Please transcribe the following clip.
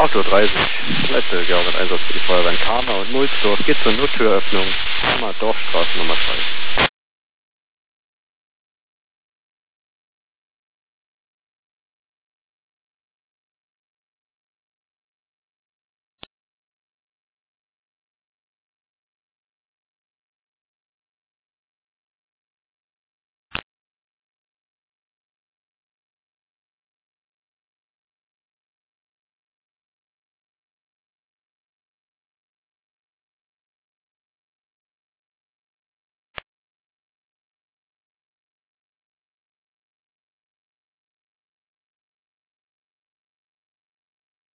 8:30 Uhr. Letzte Gerhard Einsatz für die Feuerwehr in Kama und Mulsdorf geht zur Nottüröffnung. Kama Dorfstraße Nummer 3.